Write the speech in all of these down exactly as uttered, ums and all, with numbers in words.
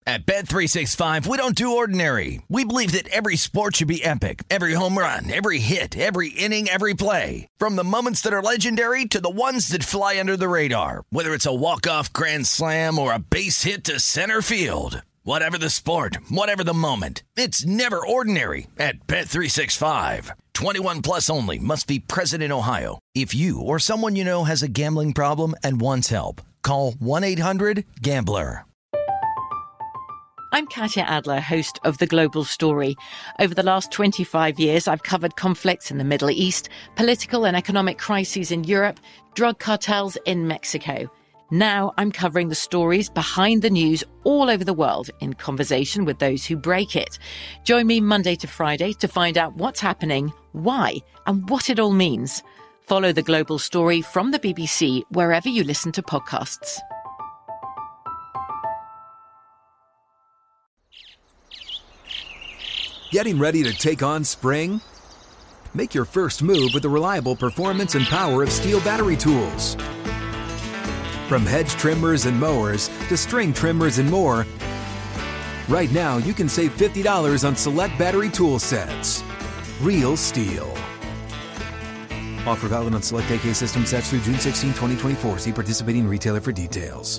At Bet three sixty-five, we don't do ordinary. We believe that every sport should be epic. Every home run, every hit, every inning, every play. From the moments that are legendary to the ones that fly under the radar. Whether it's a walk-off grand slam or a base hit to center field. Whatever the sport, whatever the moment, it's never ordinary at Bet three sixty-five. twenty-one plus only. Must be present in Ohio. If you or someone you know has a gambling problem and wants help, call one eight hundred gambler. I'm Katya Adler, host of The Global Story. Over the last twenty-five years, I've covered conflicts in the Middle East, political and economic crises in Europe, drug cartels in Mexico. Now I'm covering the stories behind the news all over the world in conversation with those who break it. Join me Monday to Friday to find out what's happening, why, and what it all means. Follow The Global Story from the B B C wherever you listen to podcasts. Getting ready to take on spring? Make your first move with the reliable performance and power of Steel battery tools. From hedge trimmers and mowers to string trimmers and more, right now you can save fifty dollars on select battery tool sets. Real Steel. Offer valid on select A K system sets through June sixteenth, twenty twenty-four. See participating retailer for details.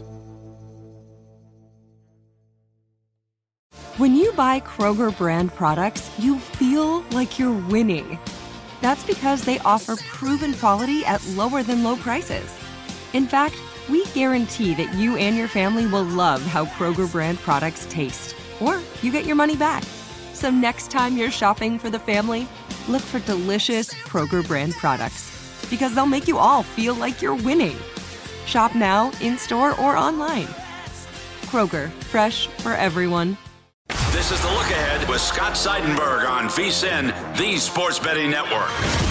When you buy Kroger brand products, you feel like you're winning. That's because they offer proven quality at lower than low prices. In fact, we guarantee that you and your family will love how Kroger brand products taste, or you get your money back. So next time you're shopping for the family, look for delicious Kroger brand products, because they'll make you all feel like you're winning. Shop now, in-store, or online. Kroger, fresh for everyone. This is The Look Ahead with Scott Seidenberg on V S I N, the Sports Betting Network.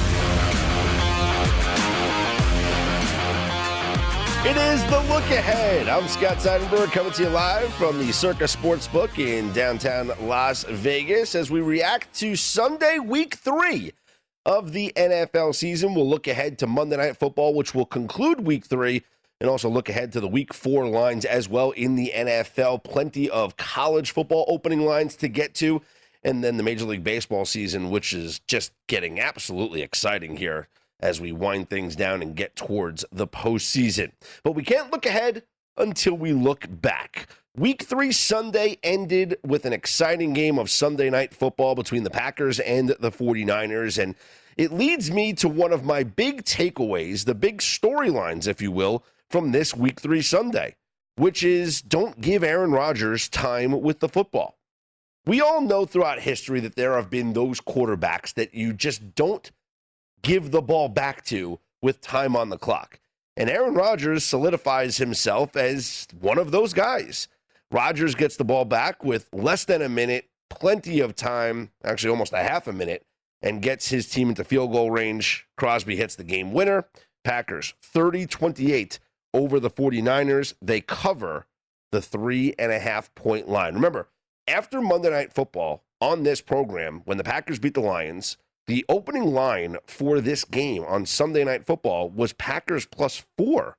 It is The Look Ahead. I'm Scott Seidenberg coming to you live from the Circa Sportsbook in downtown Las Vegas as we react to Sunday, week three of the N F L season. We'll look ahead to Monday Night Football, which will conclude week three, and also look ahead to the week four lines as well in the N F L. Plenty of college football opening lines to get to, and then the Major League Baseball season, which is just getting absolutely exciting here as we wind things down and get towards the postseason. But we can't look ahead until we look back. Week three Sunday ended with an exciting game of Sunday Night Football between the Packers and the forty-niners, and it leads me to one of my big takeaways, the big storylines, if you will, from this week three Sunday, which is don't give Aaron Rodgers time with the football. We all know throughout history that there have been those quarterbacks that you just don't give the ball back to with time on the clock. And Aaron Rodgers solidifies himself as one of those guys. Rodgers gets the ball back with less than a minute, plenty of time, actually almost a half a minute, and gets his team into field goal range. Crosby hits the game winner. Packers thirty twenty-eight over the forty-niners. They cover the three and a half point line. Remember, after Monday Night Football on this program, when the Packers beat the Lions, the opening line for this game on Sunday Night Football was Packers plus four.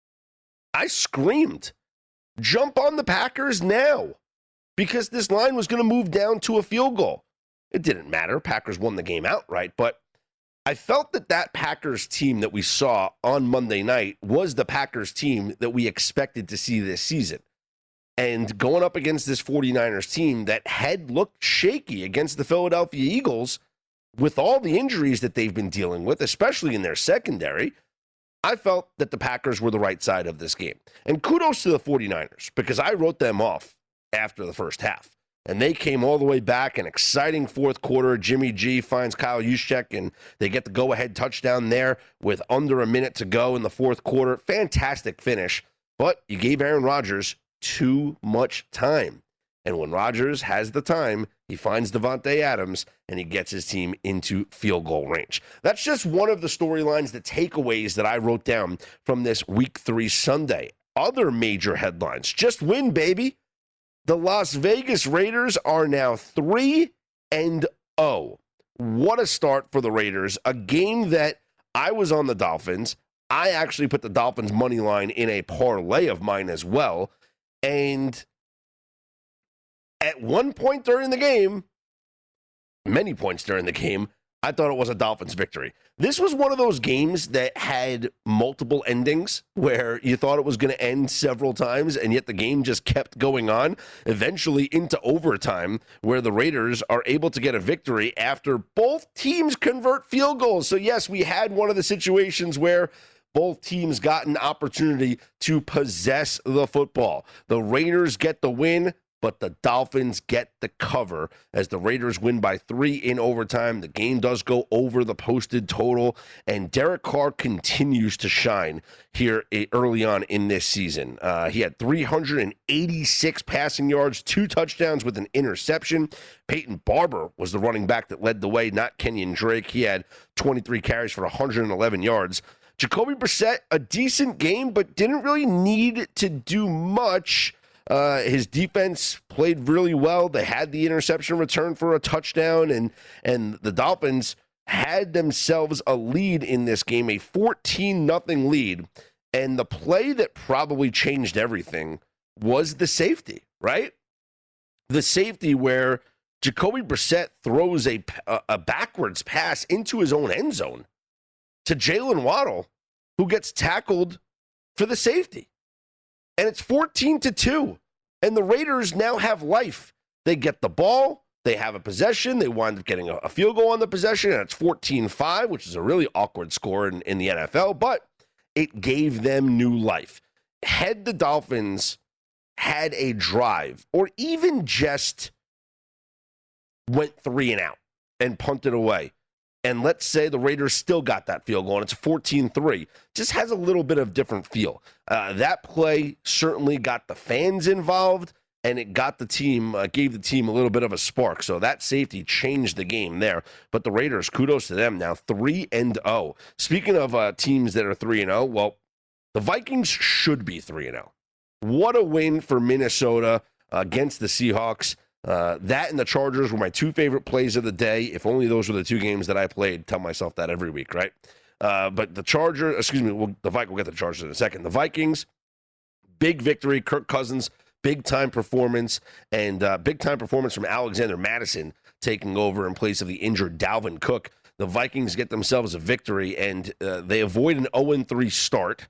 I screamed, jump on the Packers now, because this line was going to move down to a field goal. It didn't matter. Packers won the game outright, but I felt that that Packers team that we saw on Monday night was the Packers team that we expected to see this season. And going up against this forty-niners team that had looked shaky against the Philadelphia Eagles with all the injuries that they've been dealing with, especially in their secondary, I felt that the Packers were the right side of this game. And kudos to the forty-niners, because I wrote them off after the first half. And they came all the way back. An exciting fourth quarter. Jimmy G finds Kyle Juszczyk, and they get the go-ahead touchdown there with under a minute to go in the fourth quarter. Fantastic finish. But you gave Aaron Rodgers too much time. And when Rodgers has the time, he finds Davante Adams, and he gets his team into field goal range. That's just one of the storylines, the takeaways that I wrote down from this week three Sunday. Other major headlines. Just win, baby. The Las Vegas Raiders are now three and oh. What a start for the Raiders. A game that I was on the Dolphins. I actually put the Dolphins money line in a parlay of mine as well. And at one point during the game, many points during the game, I thought it was a Dolphins victory. This was one of those games that had multiple endings where you thought it was going to end several times, and yet the game just kept going on, eventually into overtime, where the Raiders are able to get a victory after both teams convert field goals. So, yes, we had one of the situations where both teams got an opportunity to possess the football. The Raiders get the win, but the Dolphins get the cover as the Raiders win by three in overtime. The game does go over the posted total, and Derek Carr continues to shine here early on in this season. Uh, he had three hundred eighty-six passing yards, two touchdowns with an interception. Peyton Barber was the running back that led the way, not Kenyon Drake. He had twenty-three carries for one hundred eleven yards. Jacoby Brissett, a decent game, but didn't really need to do much. Uh, his defense played really well. They had the interception return for a touchdown, and and the Dolphins had themselves a lead in this game, a fourteen nothing lead. And the play that probably changed everything was the safety, right? The safety where Jacoby Brissett throws a, a backwards pass into his own end zone to Jalen Waddle, who gets tackled for the safety. And it's fourteen to two. And the Raiders now have life. They get the ball. They have a possession. They wind up getting a, a field goal on the possession. And it's fourteen five, which is a really awkward score in, in the N F L. But it gave them new life. Had the Dolphins had a drive or even just went three and out and punted away, and let's say the Raiders still got that field goal, and it's fourteen three. Just has a little bit of different feel. Uh, that play certainly got the fans involved, and it got the team, uh, gave the team a little bit of a spark. So that safety changed the game there. But the Raiders, kudos to them, now three and oh. Speaking of uh, teams that are three and oh, well, the Vikings should be three and oh. What a win for Minnesota uh, against the Seahawks. Uh, that and the Chargers were my two favorite plays of the day. If only those were the two games that I played. Tell myself that every week, right? Uh, but the Chargers, excuse me, we'll, the Vikings, we'll get the Chargers in a second. The Vikings, big victory. Kirk Cousins, big-time performance. And uh, big-time performance from Alexander Mattison taking over in place of the injured Dalvin Cook. The Vikings get themselves a victory, and uh, they avoid an oh and three start.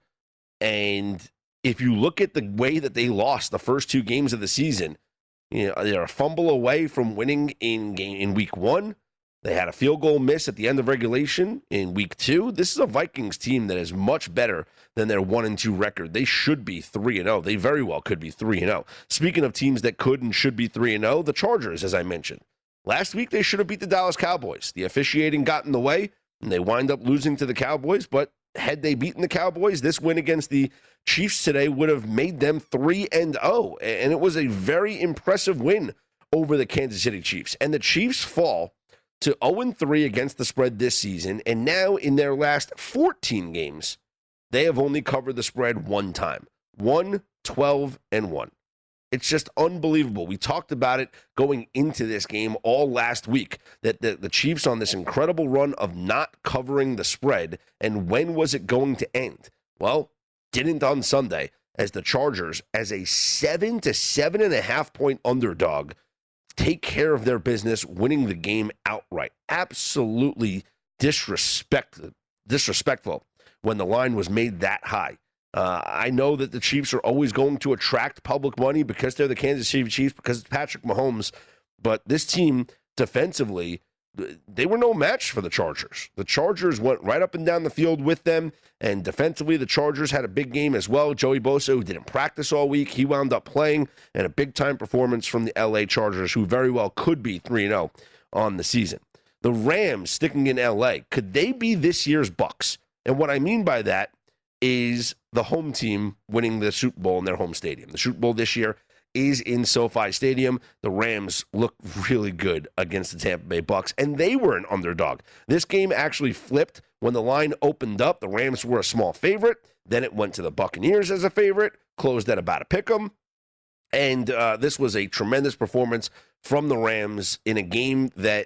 And if you look at the way that they lost the first two games of the season, you know, they're a fumble away from winning in game in week one. They had a field goal miss at the end of regulation in week two. This is a Vikings team that is much better than their one and two record. They should be three and oh. They very well could be three and oh. Speaking of teams that could and should be three and oh, the Chargers, as I mentioned. Last week they should have beat the Dallas Cowboys. The officiating got in the way, and they wind up losing to the Cowboys, but had they beaten the Cowboys, this win against the Chiefs today would have made them three and oh, and it was a very impressive win over the Kansas City Chiefs. And the Chiefs fall to oh and three against the spread this season, and now in their last fourteen games, they have only covered the spread one time. one, twelve, and one. It's just unbelievable. We talked about it going into this game all last week, that the, the Chiefs on this incredible run of not covering the spread, and when was it going to end? Well, didn't on Sunday, as the Chargers, as a seven to seven and a half point underdog, take care of their business, winning the game outright. Absolutely disrespect, disrespectful when the line was made that high. Uh, I know that the Chiefs are always going to attract public money because they're the Kansas City Chiefs, because it's Patrick Mahomes. But this team, defensively, they were no match for the Chargers. The Chargers went right up and down the field with them, and defensively, the Chargers had a big game as well. Joey Bosa, who didn't practice all week, he wound up playing, and a big-time performance from the L A Chargers, who very well could be three and oh on the season. The Rams, sticking in L A, could they be this year's Bucs? And what I mean by that is the home team winning the Super Bowl in their home stadium. The Super Bowl this year is in SoFi Stadium. The Rams look really good against the Tampa Bay Bucs, and they were an underdog. This game actually flipped when the line opened up. The Rams were a small favorite. Then it went to the Buccaneers as a favorite, closed at about a pick 'em. And uh, this was a tremendous performance from the Rams in a game that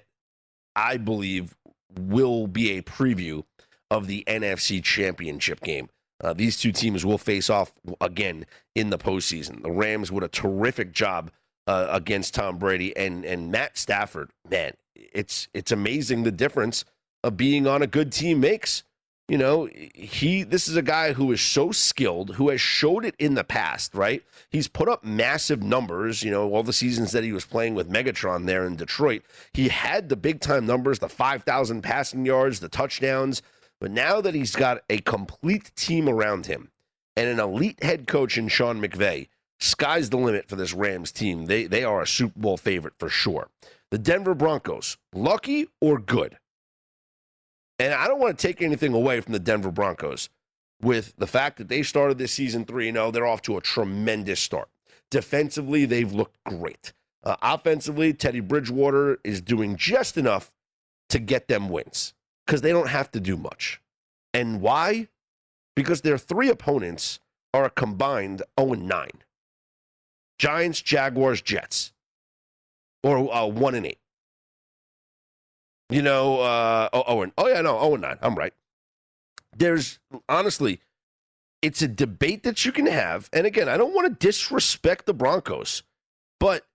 I believe will be a preview of the N F C Championship game. Uh, these two teams will face off again in the postseason. The Rams with a terrific job uh, against Tom Brady and and Matt Stafford. Man, it's it's amazing the difference of being on a good team makes. You know, he this is a guy who is so skilled, who has showed it in the past, right? He's put up massive numbers, you know, all the seasons that he was playing with Megatron there in Detroit. He had the big-time numbers, the five thousand passing yards, the touchdowns. But now that he's got a complete team around him and an elite head coach in Sean McVay, sky's the limit for this Rams team. They, they are a Super Bowl favorite for sure. The Denver Broncos, lucky or good? And I don't want to take anything away from the Denver Broncos with the fact that they started this season three and oh. They're off to a tremendous start. Defensively, they've looked great. Uh, offensively, Teddy Bridgewater is doing just enough to get them wins because they don't have to do much. And why? Because their three opponents are a combined oh and nine. Giants, Jaguars, Jets. Or uh, one and eight. You know, uh, oh, oh, and, oh, yeah, no, oh, and nine. I'm right. There's, honestly, it's a debate that you can have. And again, I don't want to disrespect the Broncos, but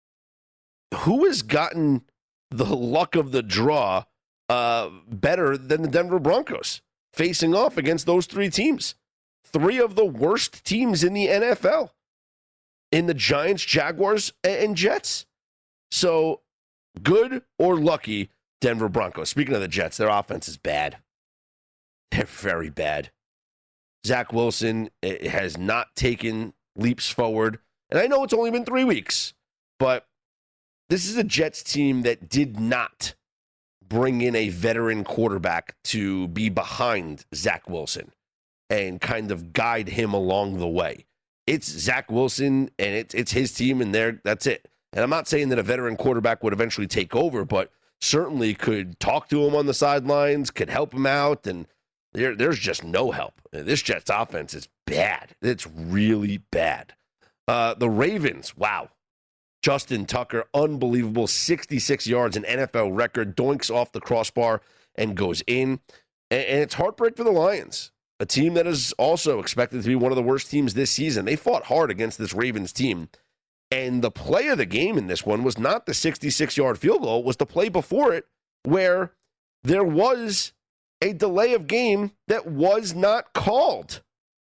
who has gotten the luck of the draw uh, better than the Denver Broncos facing off against those three teams? Three of the worst teams in the N F L in the Giants, Jaguars, and Jets. So, good or lucky, Denver Broncos. Speaking of the Jets, their offense is bad. They're very bad. Zach Wilson has not taken leaps forward. And I know it's only been three weeks, but this is a Jets team that did not bring in a veteran quarterback to be behind Zach Wilson and kind of guide him along the way. It's Zach Wilson, and it's, it's his team, and there that's it. And I'm not saying that a veteran quarterback would eventually take over, but certainly could talk to him on the sidelines, could help him out, and there, there's just no help. This Jets offense is bad. It's really bad. Uh, the Ravens, wow. Justin Tucker, unbelievable, sixty-six yards, an N F L record, doinks off the crossbar and goes in. And, and it's heartbreak for the Lions, a team that is also expected to be one of the worst teams this season. They fought hard against this Ravens team. And the play of the game in this one was not the sixty-six-yard field goal. It was the play before it where there was a delay of game that was not called.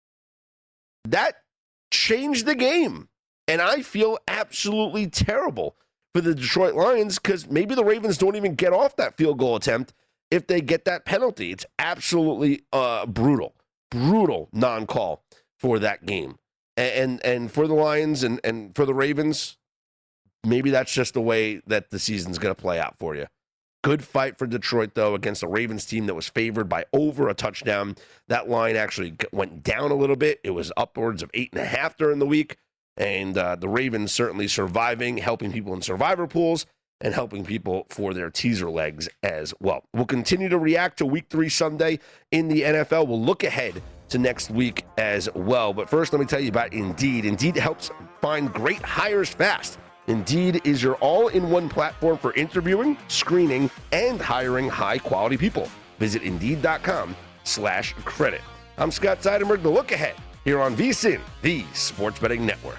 That changed the game. And I feel absolutely terrible for the Detroit Lions because maybe the Ravens don't even get off that field goal attempt if they get that penalty. It's absolutely uh, brutal, brutal non-call for that game. And and for the Lions and, and for the Ravens, maybe that's just the way that the season's going to play out for you. Good fight for Detroit, though, against a Ravens team that was favored by over a touchdown. That line actually went down a little bit. It was upwards of eight and a half during the week. And uh, the Ravens certainly surviving, helping people in survivor pools, and helping people for their teaser legs as well. We'll continue to react to Week three Sunday in the N F L. We'll look ahead to next week as well. But first, let me tell you about Indeed. Indeed helps find great hires fast. Indeed is your all-in-one platform for interviewing, screening, and hiring high-quality people. Visit Indeed.com slash credit. I'm Scott Seidenberg. The look ahead here on VSiN, the Sports Betting Network.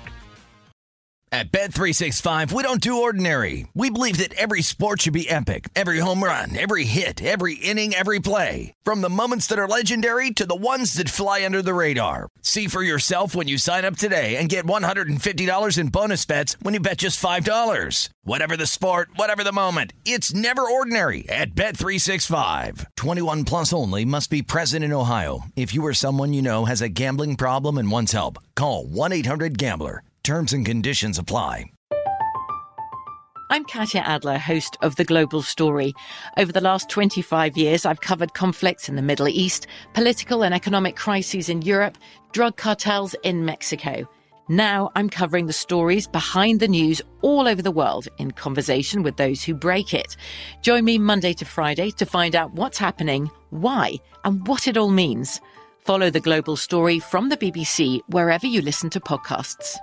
At Bet three sixty-five, we don't do ordinary. We believe that every sport should be epic. Every home run, every hit, every inning, every play. From the moments that are legendary to the ones that fly under the radar. See for yourself when you sign up today and get one hundred fifty dollars in bonus bets when you bet just five dollars. Whatever the sport, whatever the moment, it's never ordinary at Bet three sixty-five. twenty-one plus only. Must be present in Ohio. If you or someone you know has a gambling problem and wants help, call one eight hundred gambler. Terms and conditions apply. I'm Katya Adler, host of The Global Story. Over the last twenty-five years, I've covered conflicts in the Middle East, political and economic crises in Europe, drug cartels in Mexico. Now I'm covering the stories behind the news all over the world in conversation with those who break it. Join me Monday to Friday to find out what's happening, why, and what it all means. Follow The Global Story from the B B C wherever you listen to podcasts.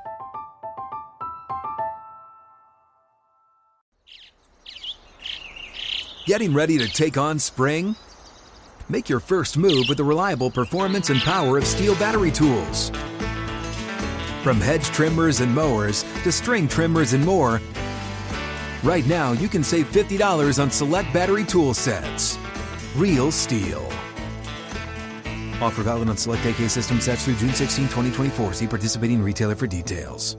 Getting ready to take on spring? Make your first move with the reliable performance and power of Steel battery tools. From hedge trimmers and mowers to string trimmers and more, right now you can save fifty dollars on select battery tool sets. Real STIHL. Offer valid on select A K system sets through June sixteenth, twenty twenty-four. See participating retailer for details.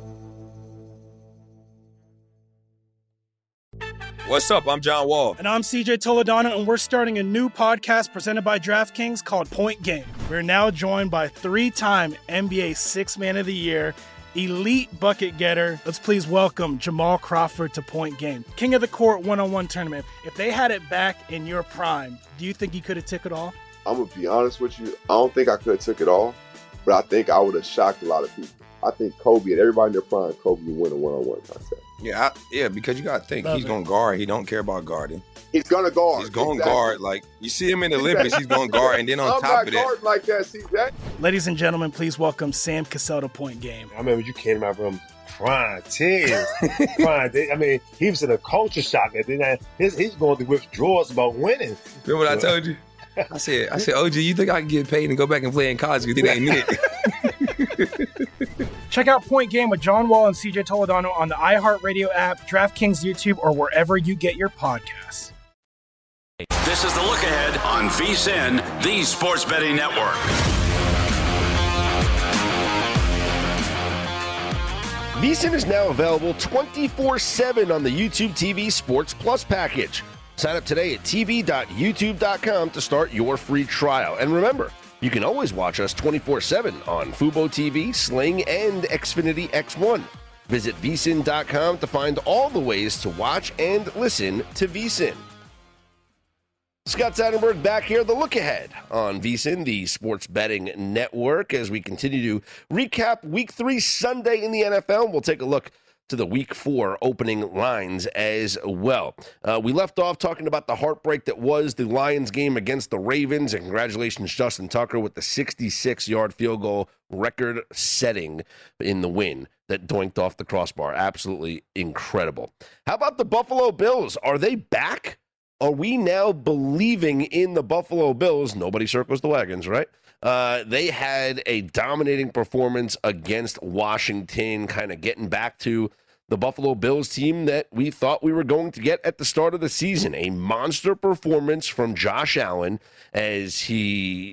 What's up? I'm John Wall. And I'm C J Toledano, and we're starting a new podcast presented by DraftKings called Point Game. We're now joined by three-time N B A Sixth Man of the Year, elite bucket getter. Let's please welcome Jamal Crawford to Point Game. King of the Court one-on-one tournament. If they had it back in your prime, do you think you could have took it all? I'm going to be honest with you. I don't think I could have took it all, but I think I would have shocked a lot of people. I think Kobe and everybody in their prime, Kobe would win a one-on-one contest. Yeah, I, yeah, because you got to think, Love he's it. going to guard. He don't care about guarding. He's going to guard. He's going to exactly. guard. Like, you see him in the Olympics, he's going to guard. And then on I'm top not of that, guarding like that, C J. Ladies and gentlemen, please welcome Sam Cassell to Point Game. I remember you came out from prime tears. prime, I mean, he was in a culture shock. And then his, he's going through withdrawals about winning. remember what I told you? I said, I said, O G, you think I can get paid and go back and play in college because it ain't it? Check out Point Game with John Wall and C J Toledano on the iHeartRadio app, DraftKings YouTube, or wherever you get your podcasts. This is the look ahead on VSiN, the Sports Betting Network. VSiN is now available twenty-four seven on the YouTube T V Sports Plus package. Sign up today at t v dot youtube dot com to start your free trial. And remember, you can always watch us twenty-four seven on Fubo T V, Sling, and Xfinity X one. Visit V S I N dot com to find all the ways to watch and listen to VSiN. Scott Seidenberg back here, the look ahead on VSiN, the Sports Betting Network, as we continue to recap Week three Sunday in the N F L. We'll take a look to the Week four opening lines as well. Uh, we left off talking about the heartbreak that was the Lions game against the Ravens, and congratulations, Justin Tucker, with the sixty-six-yard field goal, record-setting in the win that doinked off the crossbar. Absolutely incredible. How about the Buffalo Bills? Are they back? Are we now believing in the Buffalo Bills? Nobody circles the wagons, right? Uh, they had a dominating performance against Washington, kind of getting back to the Buffalo Bills team that we thought we were going to get at the start of the season. A monster performance from Josh Allen as he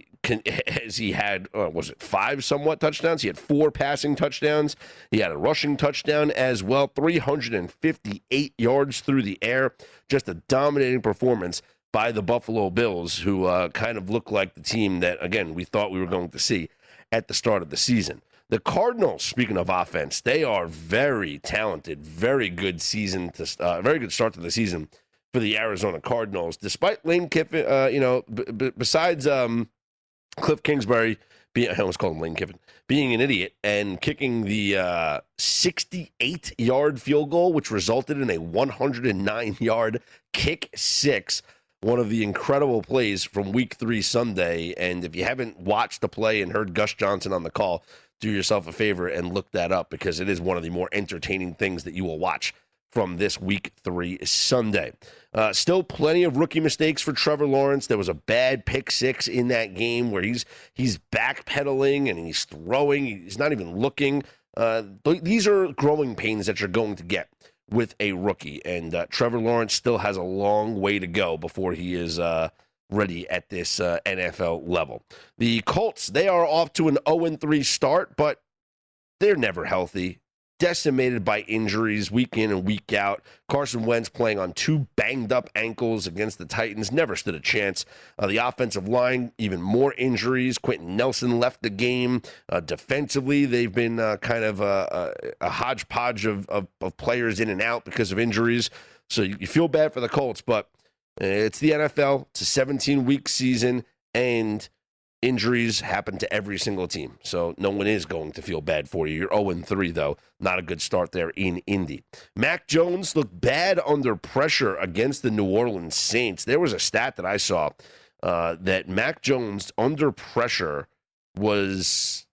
as he had, uh, was it five somewhat touchdowns? He had four passing touchdowns. He had a rushing touchdown as well, three hundred fifty-eight yards through the air. Just a dominating performance by the Buffalo Bills, who uh, kind of look like the team that, again, we thought we were going to see at the start of the season. The Cardinals, speaking of offense, they are very talented, very good season, to uh, very good start to the season for the Arizona Cardinals. Despite Lane Kiffin, uh, you know, b- b- besides um, Cliff Kingsbury, being, I almost called him Lane Kiffin, being an idiot and kicking the uh, sixty-eight-yard field goal, which resulted in a one hundred nine-yard kick six. One of the incredible plays from Week three Sunday. And if you haven't watched the play and heard Gus Johnson on the call, do yourself a favor and look that up, because it is one of the more entertaining things that you will watch from this Week three Sunday. Uh, still plenty of rookie mistakes for Trevor Lawrence. There was a bad pick six in that game where he's he's backpedaling and he's throwing. He's not even looking. Uh, th- these are growing pains that you're going to get with a rookie. And uh, Trevor Lawrence still has a long way to go before he is uh, ready at this uh, N F L level. The Colts, they are off to an oh and three start, but they're never healthy. Decimated by injuries week in and week out. Carson Wentz playing on two banged-up ankles against the Titans. Never stood a chance. Uh, the offensive line, even more injuries. Quentin Nelson left the game. Uh, defensively, they've been uh, kind of a, a, a hodgepodge of, of, of players in and out because of injuries. So you, you feel bad for the Colts, but it's the N F L. It's a seventeen-week season, and injuries happen to every single team, so no one is going to feel bad for you. You're oh and three, though. Not a good start there in Indy. Mac Jones looked bad under pressure against the New Orleans Saints. There was a stat that I saw uh, that Mac Jones under pressure was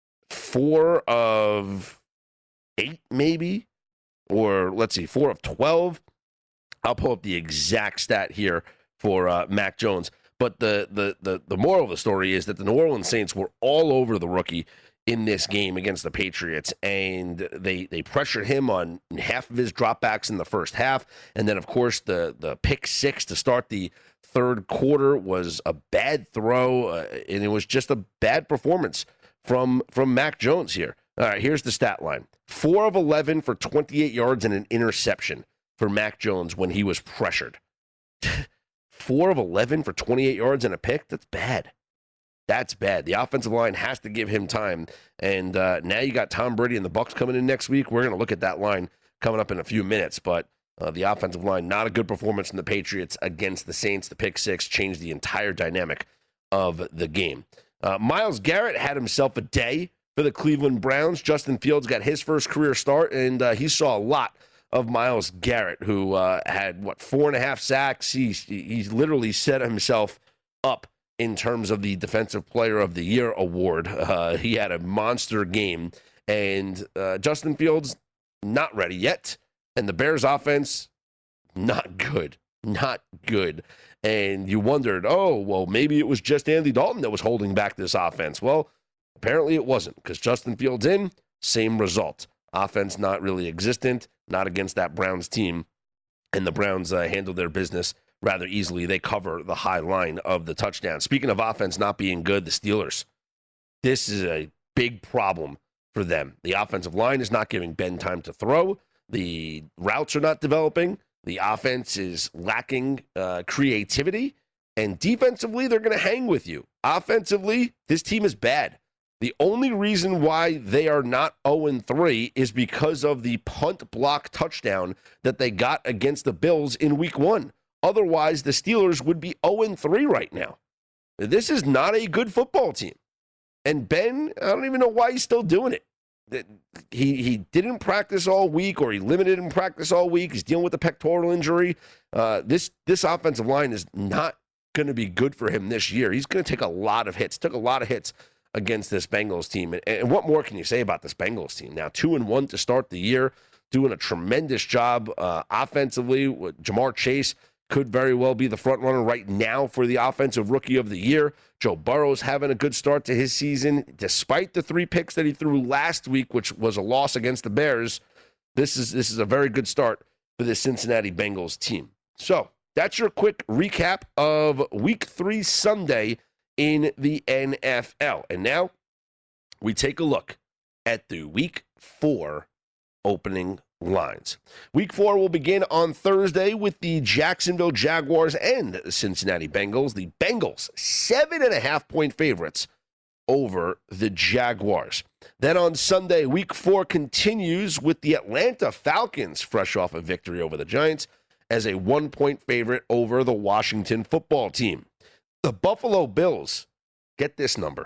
four of eight, maybe, or let's see, four of twelve. I'll pull up the exact stat here for uh, Mac Jones. But the, the the the moral of the story is that the New Orleans Saints were all over the rookie in this game against the Patriots, and they they pressured him on half of his dropbacks in the first half, and then, of course, the, the pick six to start the third quarter was a bad throw, uh, and it was just a bad performance from, from Mac Jones here. All right, here's the stat line. four of eleven for twenty-eight yards and an interception for Mac Jones when he was pressured. four of eleven for twenty-eight yards and a pick? That's bad. That's bad. The offensive line has to give him time. And uh, now you got Tom Brady and the Bucs coming in next week. We're going to look at that line coming up in a few minutes. But uh, the offensive line, not a good performance from the Patriots against the Saints. The pick six changed the entire dynamic of the game. Uh, Myles Garrett had himself a day for the Cleveland Browns. Justin Fields got his first career start, and uh, he saw a lot of Myles Garrett, who uh, had, what, four and a half sacks. He, he literally set himself up in terms of the Defensive Player of the Year award. Uh, he had a monster game, and uh, Justin Fields not ready yet, and the Bears offense not good, not good. And you wondered, oh, well, maybe it was just Andy Dalton that was holding back this offense. Well, apparently it wasn't, because Justin Fields in, same result. Offense not really existent, not against that Browns team, and the Browns uh, handled their business rather easily. They cover the high line of the touchdown. Speaking of offense not being good, the Steelers, this is a big problem for them. The offensive line is not giving Ben time to throw. The routes are not developing. The offense is lacking uh, creativity. And defensively, they're going to hang with you. Offensively, this team is bad. The only reason why they are not oh and three is because of the punt block touchdown that they got against the Bills in week one. Otherwise, the Steelers would be oh and three right now. This is not a good football team. And Ben, I don't even know why he's still doing it. He he didn't practice all week, or he limited in practice all week. He's dealing with a pectoral injury. Uh, this, this offensive line is not going to be good for him this year. He's going to take a lot of hits. Took a lot of hits against this Bengals team. And, and what more can you say about this Bengals team? Now, two and one to start the year, doing a tremendous job uh, offensively. Jamar Chase could very well be the front runner right now for the offensive rookie of the year. Joe Burrow's having a good start to his season. Despite the three picks that he threw last week, which was a loss against the Bears, this is this is a very good start for the Cincinnati Bengals team. So that's your quick recap of week three Sunday in the N F L. And now we take a look at the week four opening lines. Week four will begin on Thursday with the Jacksonville Jaguars and the Cincinnati Bengals. The Bengals, seven and a half point favorites over the Jaguars. Then on Sunday, week four continues with the Atlanta Falcons, fresh off a victory over the Giants, as a one point favorite over the Washington football team. The Buffalo Bills, get this number,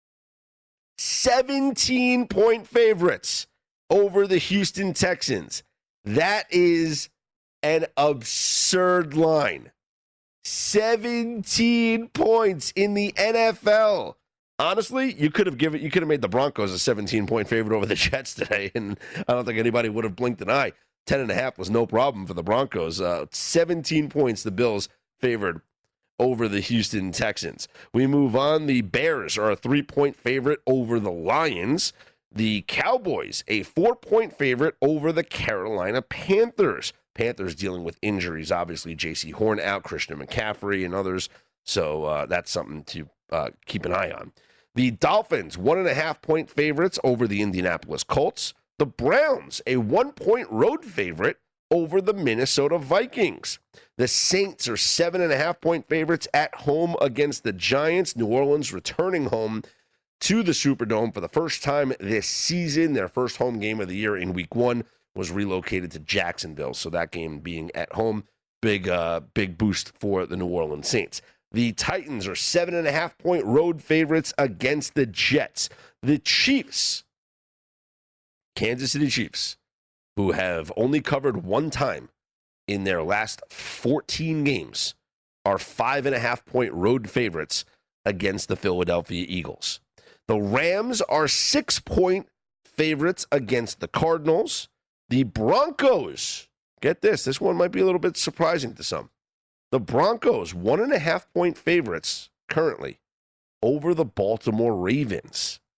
seventeen point favorites over the Houston Texans. That is an absurd line. seventeen points in the N F L. Honestly, you could have given, you could have made the Broncos a seventeen point favorite over the Jets today, and I don't think anybody would have blinked an eye. ten and a half was no problem for the Broncos. Uh, seventeen points the Bills favored over the Houston Texans. We move on. The Bears are a three-point favorite over the Lions. The Cowboys, a four-point favorite over the Carolina Panthers. Panthers dealing with injuries, obviously. J C Horn out, Christian McCaffrey, and others. So uh, that's something to uh, keep an eye on. The Dolphins, one-and-a-half-point favorites over the Indianapolis Colts. The Browns, a one-point road favorite over the Minnesota Vikings. The Saints are seven-and-a-half-point favorites at home against the Giants. New Orleans returning home to the Superdome for the first time this season. Their first home game of the year in week one was relocated to Jacksonville. So that game being at home, big uh, big boost for the New Orleans Saints. The Titans are seven and a half point road favorites against the Jets. The Chiefs, Kansas City Chiefs, who have only covered one time in their last fourteen games, are five and a half point road favorites against the Philadelphia Eagles. The Rams are six-point favorites against the Cardinals. The Broncos, get this, this one might be a little bit surprising to some. The Broncos, one-and-a-half-point favorites currently over the Baltimore Ravens.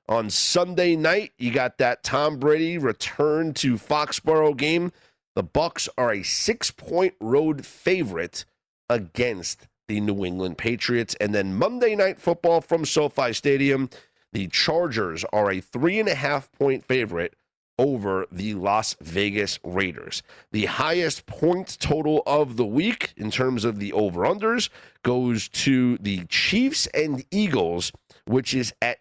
On Sunday night, you got that Tom Brady return to Foxborough game. The Bucs are a six-point road favorite against the New England Patriots. And then Monday Night Football from SoFi Stadium, the Chargers are a three-and-a-half-point favorite over the Las Vegas Raiders. The highest point total of the week in terms of the over-unders goes to the Chiefs and Eagles, which is at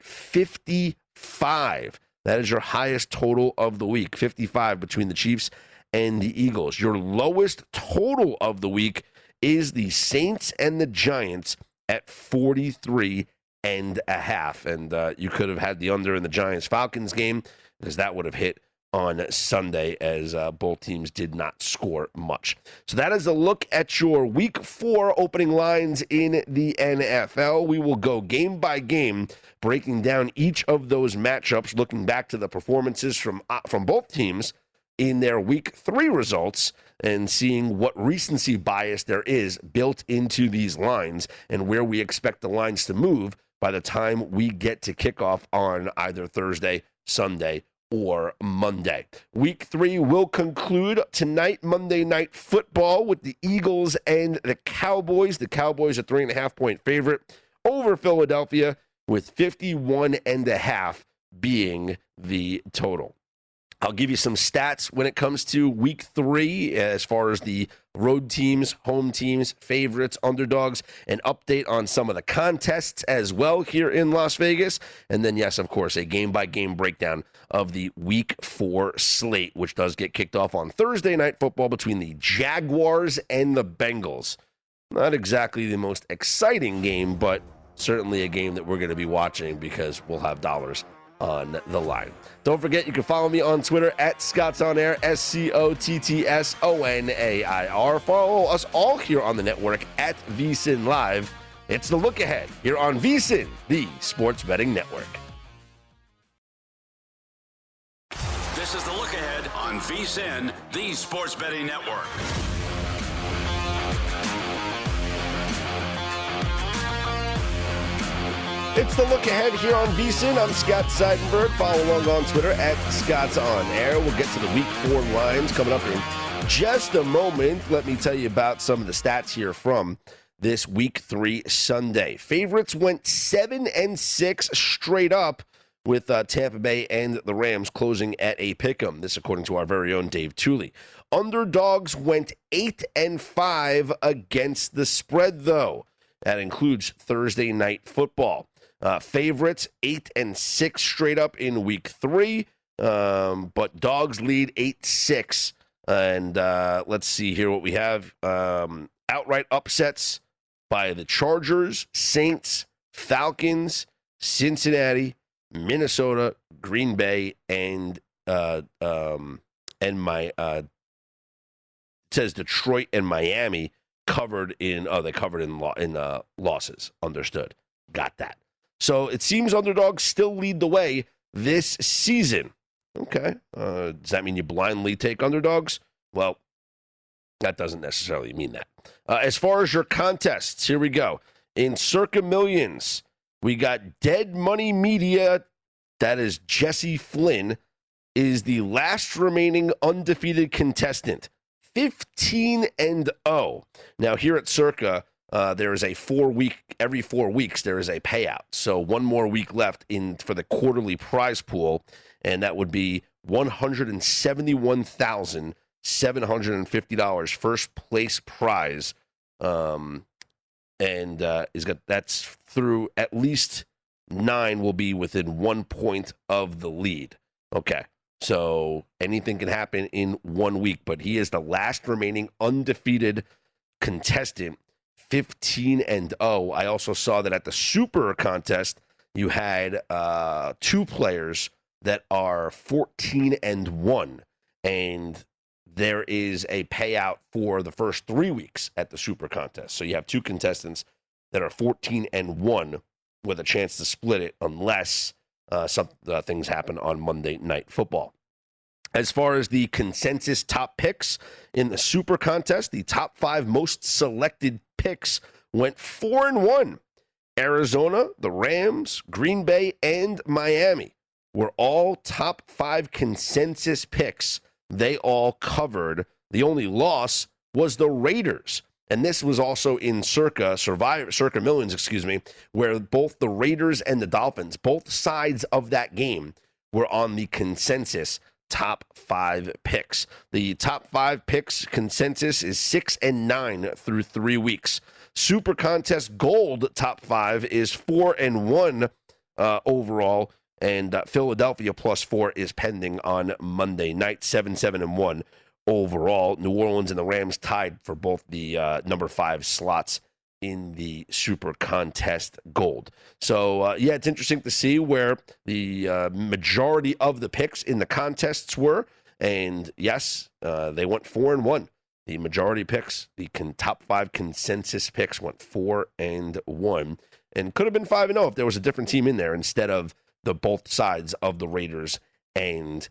fifty-five. That is your highest total of the week, fifty-five between the Chiefs and the Eagles. Your lowest total of the week is the Saints and the Giants at forty-three and a half. And uh, you could have had the under in the Giants-Falcons game, because that would have hit on Sunday, as uh, both teams did not score much. So that is a look at your week four opening lines in the N F L. We will go game by game, breaking down each of those matchups, looking back to the performances from uh, from both teams in their week three results, and seeing what recency bias there is built into these lines and where we expect the lines to move by the time we get to kickoff on either Thursday, Sunday, or Monday. Week three will conclude tonight, Monday Night Football, with the Eagles and the Cowboys. The Cowboys a three and a half point favorite over Philadelphia, with fifty-one and a half being the total. I'll give you some stats when it comes to week three as far as the road teams, home teams, favorites, underdogs, an update on some of the contests as well here in Las Vegas. And then, yes, of course, a game-by-game breakdown of the week four slate, which does get kicked off on Thursday Night Football between the Jaguars and the Bengals. Not exactly the most exciting game, but certainly a game that we're going to be watching because we'll have dollars on the line. Don't forget, you can follow me on Twitter at ScottsOnAir, S C O T T S O N A I R. Follow us all here on the network at VSiN Live. It's the look ahead here on VSiN, the Sports Betting Network. This is the look ahead on VSiN, the Sports Betting Network. It's the look ahead here on VSiN. I'm Scott Seidenberg. Follow along on Twitter at Scott's On Air. We'll get to the week four lines coming up in just a moment. Let me tell you about some of the stats here from this week three Sunday. Favorites went seven and six straight up, with uh, Tampa Bay and the Rams closing at a pick'em. This according to our very own Dave Tooley. Underdogs went eight and five against the spread, though. That includes Thursday Night Football. Uh, favorites, eight and six straight up in week three, um, but dogs lead eight six. And uh, let's see here what we have. Um, outright upsets by the Chargers, Saints, Falcons, Cincinnati, Minnesota, Green Bay, and uh, um, and my uh, it says Detroit and Miami covered in. Oh, they covered in lo- in uh, losses. Understood. Got that. So it seems underdogs still lead the way this season. Okay. Uh, does that mean you blindly take underdogs? Well, that doesn't necessarily mean that. Uh, as far as your contests, here we go. In Circa Millions, we got Dead Money Media. That is Jesse Flynn, is the last remaining undefeated contestant. fifteen and oh. Now, here at Circa, Uh, there is a four week, every four weeks, there is a payout. So one more week left in for the quarterly prize pool, and that would be one hundred seventy-one thousand seven hundred fifty dollars first place prize. Um, and uh, is got that's through at least nine will be within one point of the lead. Okay. So anything can happen in one week, but he is the last remaining undefeated contestant. fifteen and oh. I also saw that at the Super Contest, you had uh, two players that are fourteen and one, and there is a payout for the first three weeks at the Super Contest. So you have two contestants that are fourteen and one with a chance to split it unless uh, some uh, things happen on Monday Night Football. As far as the consensus top picks in the Super Contest, the top five most selected picks went four and one. Arizona, the Rams, Green Bay, and Miami. were all top five consensus picks. They all covered. The only loss was the Raiders. And this was also in Circa, Survivor, Circa Millions, excuse me, where both the Raiders and the Dolphins, both sides of that game, were on the consensus top five picks. The top five picks consensus is six and nine through three weeks. Super Contest Gold top five is four and one uh, overall, and uh, Philadelphia plus four is pending on Monday night, seven, seven and one overall. New Orleans and the Rams tied for both the uh, number five slots in the Super Contest Gold. So, uh, yeah, it's interesting to see where the uh, majority of the picks in the contests were. And, yes, uh, they went four and one. The majority picks, the con- top five consensus picks went four and one. And could have been five and oh if there was a different team in there instead of the both sides of the Raiders and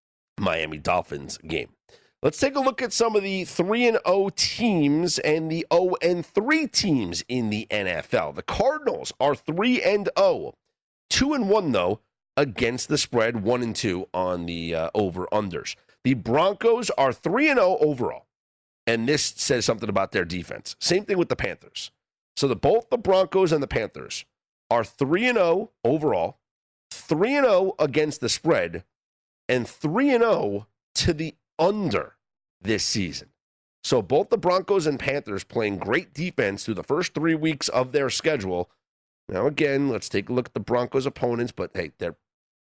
Miami Dolphins game. Let's take a look at some of the three and oh teams and the oh and three teams in the N F L. The Cardinals are three and oh. two and one, though, against the spread, one and two on the uh, over-unders. The Broncos are three and oh overall, and this says something about their defense. Same thing with the Panthers. So the, both the Broncos and the Panthers are three and oh overall, three and oh against the spread, and three and oh to the under this season. So both the Broncos and Panthers playing great defense through the first three weeks of their schedule. Now, again, let's take a look at the Broncos' opponents, but hey, they're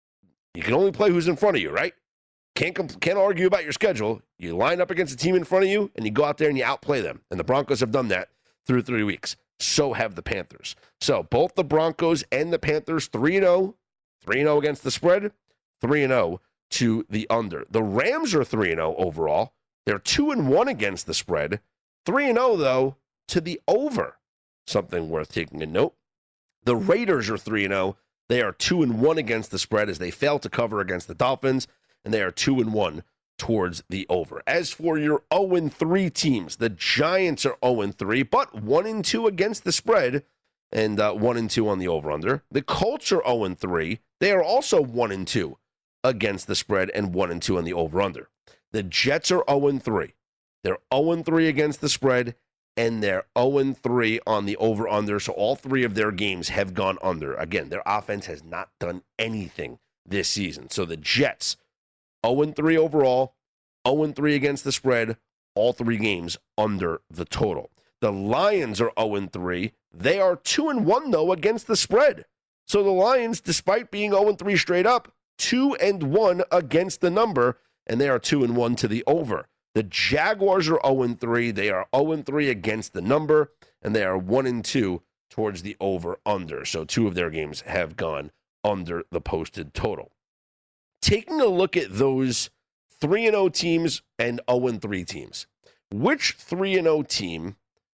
you can only play who's in front of you, right? Can't compl- can't argue about your schedule. You line up against a team in front of you, and you go out there and you outplay them. And the Broncos have done that through three weeks. So have the Panthers. So both the Broncos and the Panthers, three and oh, three and oh against the spread, three and oh to the under. The Rams are three and oh overall. They're two and one against the spread, three and oh, though, to the over. Something worth taking a note. The Raiders are three and oh. They are two and one against the spread as they fail to cover against the Dolphins, and they are two and one towards the over. As for your oh and three teams, the Giants are oh and three, but one and two against the spread, and uh, one and two on the over-under. The Colts are oh and three. They are also one and two against the spread and one and two on the over-under. The Jets are oh and three. They're oh and three against the spread, and they're oh and three on the over-under, so all three of their games have gone under. Again, their offense has not done anything this season. So the Jets, oh and three overall, oh and three against the spread, all three games under the total. The Lions are oh and three. They are two and one, though, against the spread. So the Lions, despite being oh and three straight up, two and one against the number, and they are two and one to the over. The Jaguars are oh and three. They are oh and three against the number, and they are one and two towards the over-under. So two of their games have gone under the posted total. Taking a look at those three and oh teams and oh and three teams, which three and oh team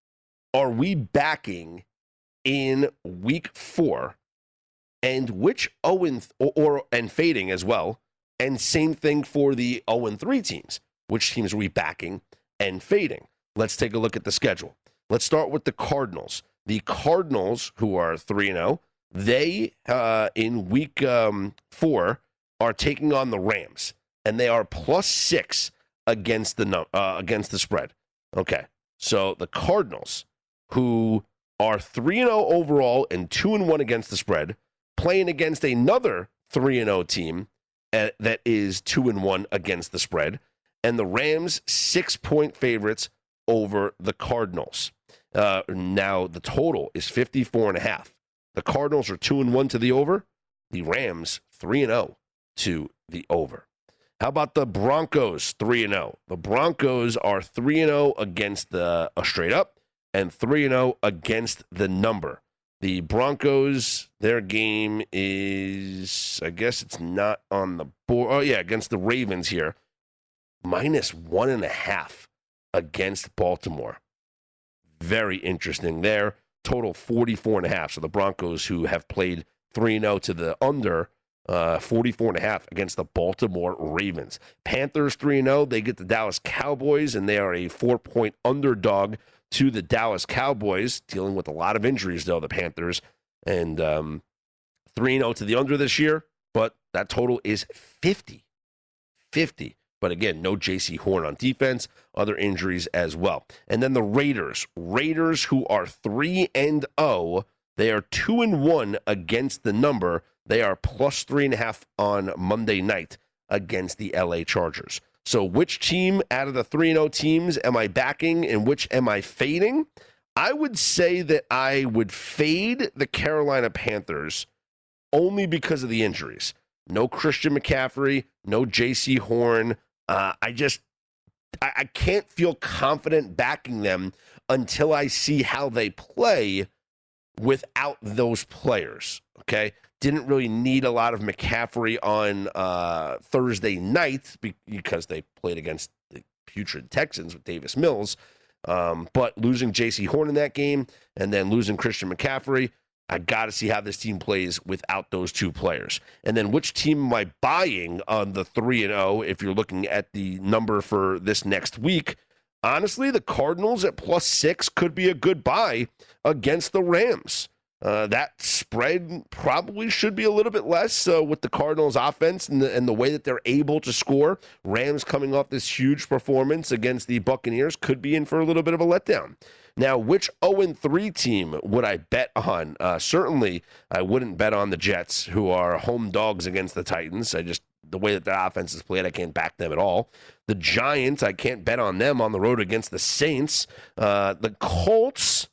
are we backing in week four, and which oh and th- or, or and fading as well? And same thing for the oh and three teams. Which teams are we backing and fading? Let's take a look at the schedule. Let's start with the Cardinals. The Cardinals, who are three and oh, they, uh, in week um, four, are taking on the Rams, and they are plus six against the uh, against the spread. Okay, so the Cardinals, who are three and oh overall and two and one against the spread, playing against another three and oh team uh, that is two and one against the spread, and the Rams six-point favorites over the Cardinals. Uh, now the total is fifty-four and a half. The Cardinals are two and one to the over. The Rams three and oh to the over. How about the Broncos three and oh? The Broncos are three and oh against the uh, straight up and three and oh against the number. The Broncos, their game is, I guess it's not on the board. Oh, yeah, against the Ravens here. Minus one and a half against Baltimore. Very interesting there. Total forty-four and a half. So the Broncos, who have played three and oh to the under, uh, forty-four and a half against the Baltimore Ravens. Panthers three and oh. They get the Dallas Cowboys, and they are a four-point underdog to the Dallas Cowboys, dealing with a lot of injuries, though, the Panthers. And um, three and oh to the under this year. but that total is fifty. fifty. But again, no J C Horn on defense, other injuries as well. And then the Raiders. Raiders, who are three and oh, they are two and one against the number. They are plus three and a half on Monday night against the L A Chargers. So which team out of the three and oh teams am I backing and which am I fading? I would say that I would fade the Carolina Panthers only because of the injuries. No Christian McCaffrey, no J C Horn. Uh, I just, I, I can't feel confident backing them until I see how they play without those players, okay? Didn't really need a lot of McCaffrey on uh, Thursday night because they played against the putrid Texans with Davis Mills. Um, but losing J C Horn in that game and then losing Christian McCaffrey, I got to see how this team plays without those two players. And then which team am I buying on the three and oh if you're looking at the number for this next week? Honestly, the Cardinals at plus six could be a good buy against the Rams. Uh, that spread probably should be a little bit less uh, with the Cardinals' offense and the, and the way that they're able to score. Rams coming off this huge performance against the Buccaneers could be in for a little bit of a letdown. Now, which oh and three team would I bet on? Uh, certainly, I wouldn't bet on the Jets, who are home dogs against the Titans. I just, the way that the offense is played, I can't back them at all. The Giants, I can't bet on them on the road against the Saints. Uh, the Colts,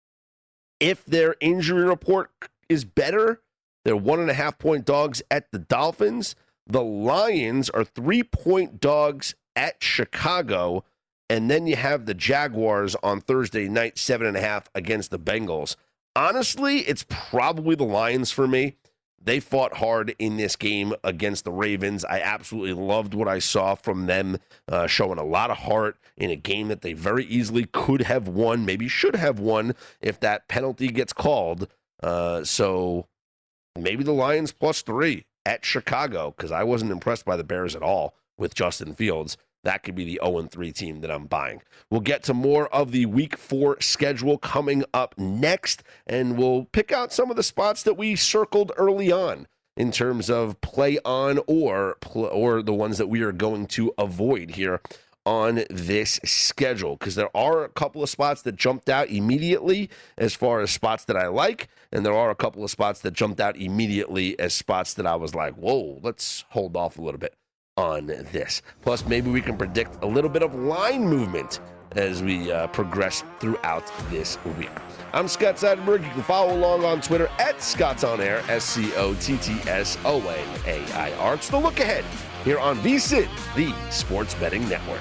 if their injury report is better, they're one and a half point dogs at the Dolphins. The Lions are three point dogs at Chicago. And then you have the Jaguars on Thursday night, seven and a half against the Bengals. Honestly, it's probably the Lions for me. They fought hard in this game against the Ravens. I absolutely loved what I saw from them, uh, showing a lot of heart in a game that they very easily could have won, maybe should have won if that penalty gets called. Uh, so maybe the Lions plus three at Chicago, because I wasn't impressed by the Bears at all with Justin Fields. That could be the oh and three team that I'm buying. We'll get to more of the week four schedule coming up next, and we'll pick out some of the spots that we circled early on in terms of play on or or the ones that we are going to avoid here on this schedule, because there are a couple of spots that jumped out immediately as far as spots that I like, and there are a couple of spots that jumped out immediately as spots that I was like, whoa, let's hold off a little bit on this. Plus, maybe we can predict a little bit of line movement as we uh, progress throughout this week. I'm Scott Seidenberg. You can follow along on Twitter at Scott's On Air, S C O T T S O N A I R. It's the look ahead here on V S I N, the Sports Betting Network.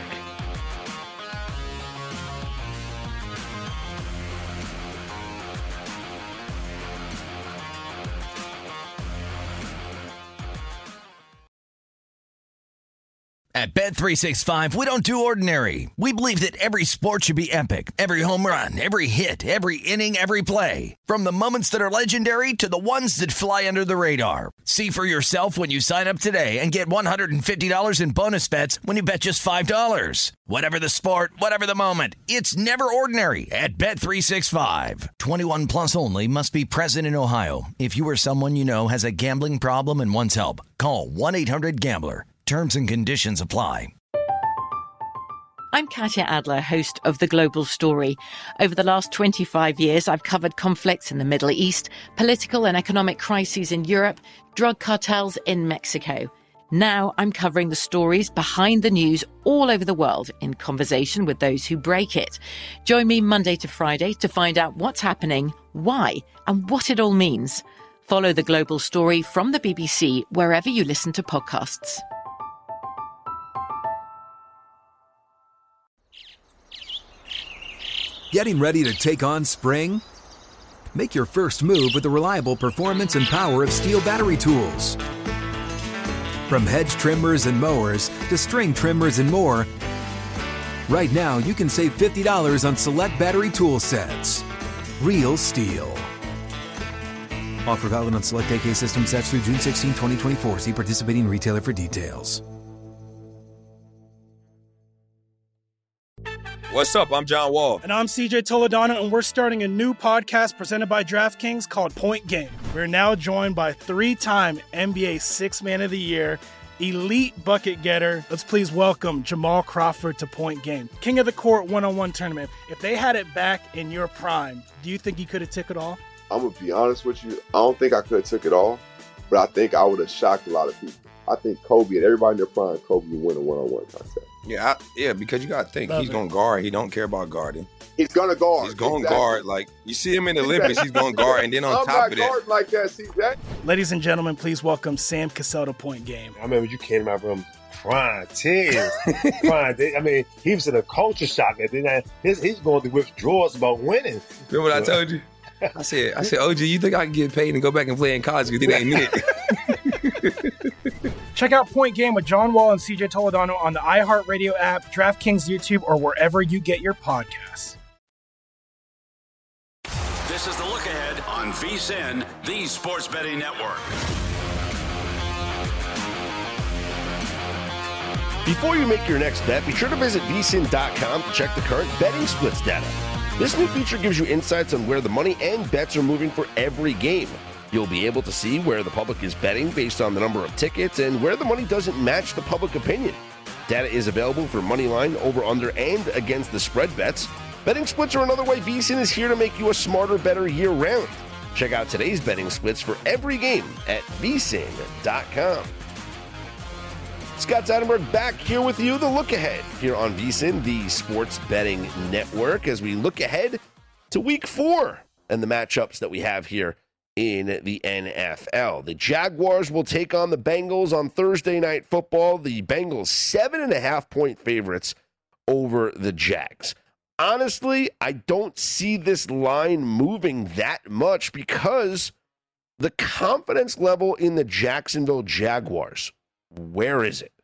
At Bet three sixty-five, we don't do ordinary. We believe that every sport should be epic. Every home run, every hit, every inning, every play. From the moments that are legendary to the ones that fly under the radar. See for yourself when you sign up today and get one hundred fifty dollars in bonus bets when you bet just five dollars. Whatever the sport, whatever the moment, it's never ordinary at Bet three sixty-five. twenty-one plus only. Must be present in Ohio. If you or someone you know has a gambling problem and wants help, call one eight hundred gambler. Terms and conditions apply. I'm Katya Adler, host of The Global Story. Over the last twenty-five years, I've covered conflicts in the Middle East, political and economic crises in Europe, drug cartels in Mexico. Now I'm covering the stories behind the news all over the world in conversation with those who break it. Join me Monday to Friday to find out what's happening, why, and what it all means. Follow The Global Story from the B B C wherever you listen to podcasts. Getting ready to take on spring? Make your first move with the reliable performance and power of Steel battery tools. From hedge trimmers and mowers to string trimmers and more, right now you can save fifty dollars on select battery tool sets. Real Steel. Offer valid on select A K system sets through June sixteenth, twenty twenty-four. See participating retailer for details. What's up? I'm John Wall. And I'm C J Toledano, and we're starting a new podcast presented by DraftKings called Point Game. We're now joined by three-time N B A Sixth Man of the Year, elite bucket getter. Let's please welcome Jamal Crawford to Point Game. King of the Court one-on-one tournament. If they had it back in your prime, do you think you could have took it all? I'm going to be honest with you. I don't think I could have took it all, but I think I would have shocked a lot of people. I think Kobe and everybody in their prime, Kobe would win a one-on-one contest. Yeah, I, yeah, because you got to think, Love he's it. going to guard. He don't care about guarding. He's going to guard. He's going to Exactly. guard. Like, you see him in the Olympics, he's going to guard. And then on I'm top not of that, guarding like that, see that? Ladies and gentlemen, please welcome Sam Cassell to Point Game. I remember you came to my room crying, tears, crying. They- I mean, he was in a culture shock. And then I, his, he's going through withdrawals about winning. remember what I told you? I said, I said, O G, you think I can get paid and go back and play in college because it ain't it? Check out Point Game with John Wall and C J Toledano on the iHeartRadio app, DraftKings YouTube, or wherever you get your podcasts. This is the look ahead on VSiN, the Sports Betting Network. Before you make your next bet, be sure to visit V S I N dot com to check the current betting splits data. This new feature gives you insights on where the money and bets are moving for every game. You'll be able to see where the public is betting based on the number of tickets and where the money doesn't match the public opinion. Data is available for money line, over, under, and against the spread bets. Betting splits are another way V S I N is here to make you a smarter, better year-round. Check out today's betting splits for every game at V S I N dot com. Scott Seidenberg back here with you, the look ahead here on V S I N, the Sports Betting Network, as we look ahead to week four and the matchups that we have here in the N F L. The Jaguars will take on the Bengals on Thursday Night Football. The Bengals seven and a half point favorites over the Jags. Honestly, I don't see this line moving that much because the confidence level in the Jacksonville Jaguars, where is it?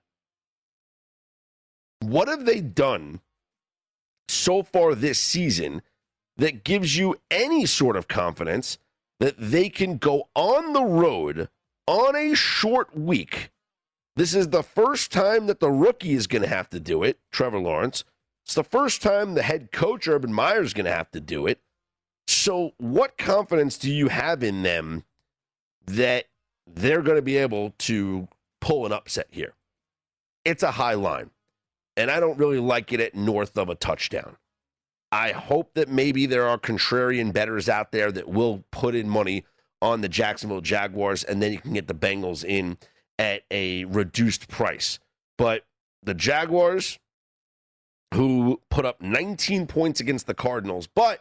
What have they done so far this season that gives you any sort of confidence that they can go on the road on a short week? This is the first time that the rookie is going to have to do it, Trevor Lawrence. It's the first time the head coach, Urban Meyer, is going to have to do it. So what confidence do you have in them that they're going to be able to pull an upset here? It's a high line, and I don't really like it at north of a touchdown. I hope that maybe there are contrarian bettors out there that will put in money on the Jacksonville Jaguars, and then you can get the Bengals in at a reduced price. But the Jaguars, who put up nineteen points against the Cardinals, but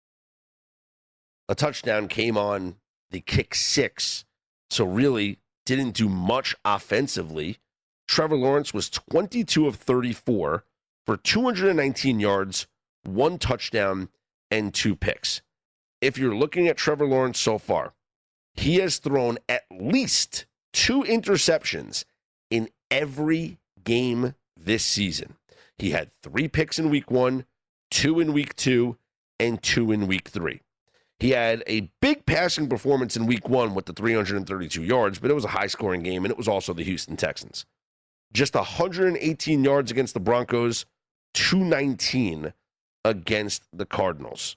a touchdown came on the kick six, so really didn't do much offensively. Trevor Lawrence was twenty-two of thirty-four for two hundred nineteen yards, one touchdown, and two picks. If you're looking at Trevor Lawrence so far, he has thrown at least two interceptions in every game this season. He had three picks in week one, two in week two, and two in week three. He had a big passing performance in week one with the three hundred thirty-two yards, but it was a high-scoring game, and it was also the Houston Texans. Just one hundred eighteen yards against the Broncos, two nineteen against the Cardinals.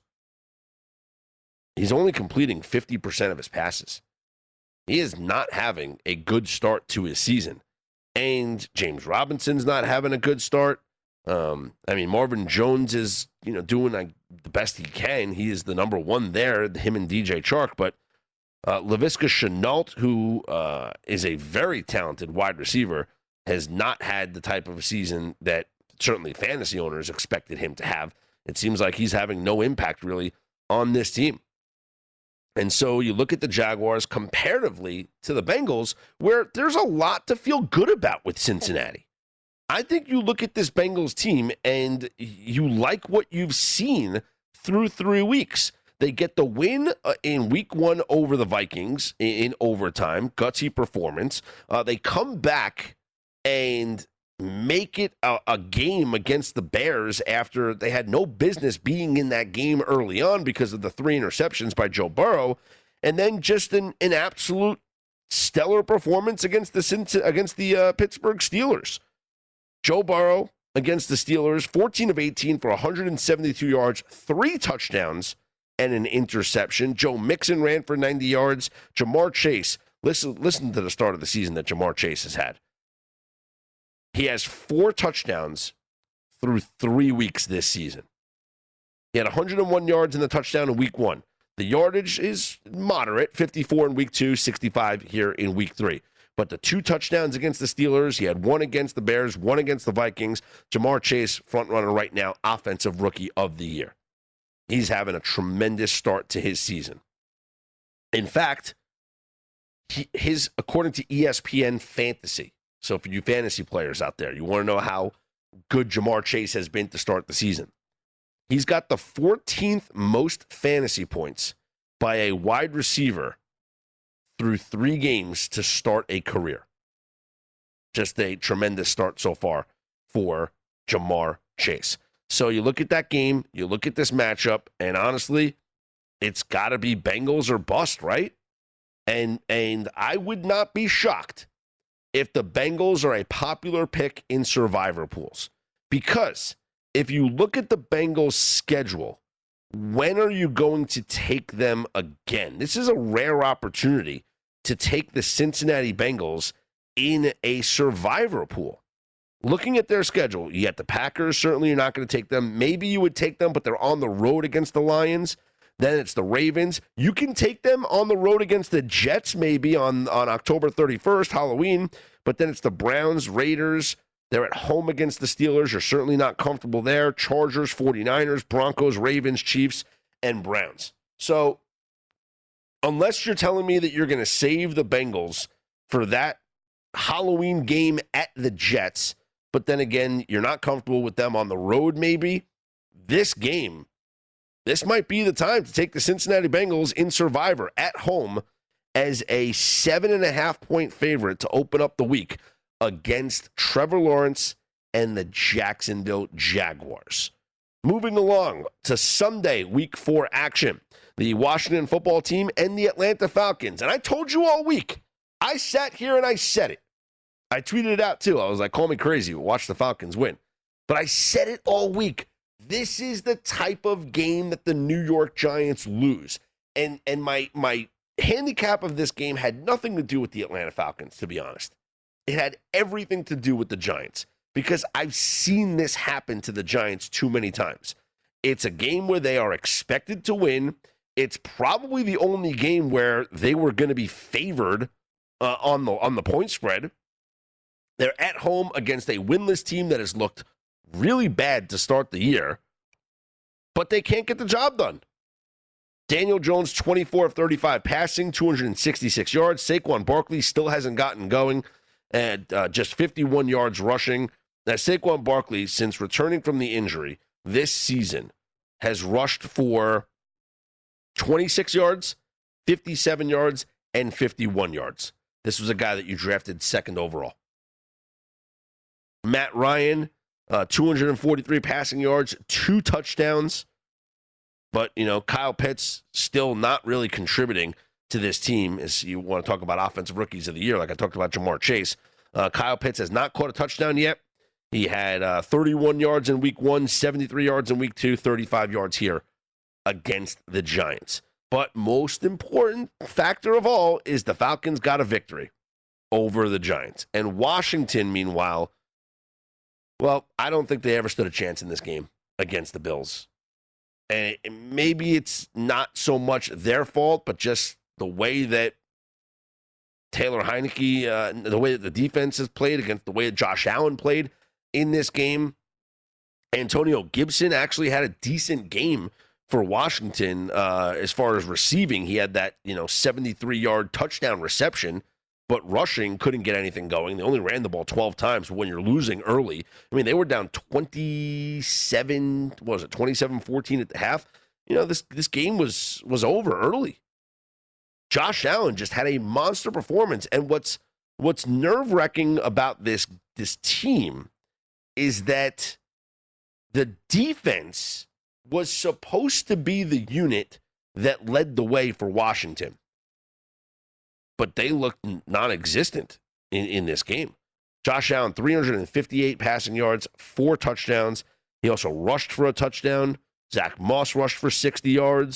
He's only completing fifty percent of his passes. He is not having a good start to his season. And James Robinson's not having a good start. Um, I mean, Marvin Jones is, you know, doing like, the best he can. He is the number one there, him and D J Chark. But uh, Laviska Shenault, who uh, is a very talented wide receiver, has not had the type of a season that certainly fantasy owners expected him to have. It seems like he's having no impact really on this team. And so you look at the Jaguars comparatively to the Bengals, where there's a lot to feel good about with Cincinnati. I think you look at this Bengals team and you like what you've seen through three weeks. They get the win uh, in week one over the Vikings in, in overtime, gutsy performance. Uh, they come back and make it a, a game against the Bears after they had no business being in that game early on because of the three interceptions by Joe Burrow, and then just an, an absolute stellar performance against the against the uh, Pittsburgh Steelers. Joe Burrow against the Steelers, fourteen of eighteen for one hundred seventy-two yards, three touchdowns, and an interception. Joe Mixon ran for ninety yards. Ja'Marr Chase, listen, listen to the start of the season that Ja'Marr Chase has had. He has four touchdowns through three weeks this season. He had one hundred one yards in the touchdown in week one. The yardage is moderate, fifty-four in week two, sixty-five here in week three. But the two touchdowns against the Steelers, he had one against the Bears, one against the Vikings. Ja'Marr Chase, front runner right now, offensive rookie of the year. He's having a tremendous start to his season. In fact, he, his according to E S P N Fantasy, so for you fantasy players out there, you want to know how good Ja'Marr Chase has been to start the season. He's got the fourteenth most fantasy points by a wide receiver through three games to start a career. Just a tremendous start so far for Ja'Marr Chase. So you look at that game, you look at this matchup, and honestly, it's got to be Bengals or bust, right? And and I would not be shocked if the Bengals are a popular pick in survivor pools. Because if you look at the Bengals' schedule, when are you going to take them again? This is a rare opportunity to take the Cincinnati Bengals in a survivor pool. Looking at their schedule, you got the Packers. Certainly you're not going to take them. Maybe you would take them, but they're on the road against the Lions. Then it's the Ravens. You can take them on the road against the Jets maybe on, on October thirty-first, Halloween. But then it's the Browns, Raiders. They're at home against the Steelers. You're certainly not comfortable there. Chargers, forty-niners, Broncos, Ravens, Chiefs, and Browns. So unless you're telling me that you're going to save the Bengals for that Halloween game at the Jets, but then again, you're not comfortable with them on the road maybe, this game, this might be the time to take the Cincinnati Bengals in Survivor at home as a seven and a half point favorite to open up the week against Trevor Lawrence and the Jacksonville Jaguars. Moving along to Sunday, week four action. The Washington football team and the Atlanta Falcons. And I told you all week, I sat here and I said it. I tweeted it out too. I was like, call me crazy, watch the Falcons win. But I said it all week. This is the type of game that the New York Giants lose. And and my my handicap of this game had nothing to do with the Atlanta Falcons, to be honest. It had everything to do with the Giants because I've seen this happen to the Giants too many times. It's a game where they are expected to win. It's probably the only game where they were going to be favored uh, on the on the point spread. They're at home against a winless team that has looked really bad to start the year, but they can't get the job done. Daniel Jones, twenty-four of thirty-five passing, two hundred sixty-six yards. Saquon Barkley still hasn't gotten going, and uh, just fifty-one yards rushing. Now, Saquon Barkley, since returning from the injury this season, has rushed for twenty-six yards, fifty-seven yards, and fifty-one yards. This was a guy that you drafted second overall. Matt Ryan, uh, two hundred forty-three passing yards, two touchdowns. But, you know, Kyle Pitts still not really contributing to this team as you want to talk about offensive rookies of the year, like I talked about Ja'Marr Chase. Uh, Kyle Pitts has not caught a touchdown yet. He had uh, thirty-one yards in week one, seventy-three yards in week two, thirty-five yards here against the Giants. But most important factor of all is the Falcons got a victory over the Giants. And Washington, meanwhile, well, I don't think they ever stood a chance in this game against the Bills. And maybe it's not so much their fault, but just the way that Taylor Heineke, uh, the way that the defense has played against the way that Josh Allen played in this game. Antonio Gibson actually had a decent game for Washington uh, as far as receiving. He had that, you know, seventy-three-yard touchdown reception, but rushing couldn't get anything going. They only ran the ball twelve times when you're losing early. I mean, they were down twenty-seven, what was it, twenty-seven fourteen at the half. You know, this this game was was over early. Josh Allen just had a monster performance. And what's what's nerve-wracking about this this team is that the defense was supposed to be the unit that led the way for Washington. But they looked non-existent in, in this game. Josh Allen, three hundred fifty-eight passing yards, four touchdowns. He also rushed for a touchdown. Zach Moss rushed for sixty yards.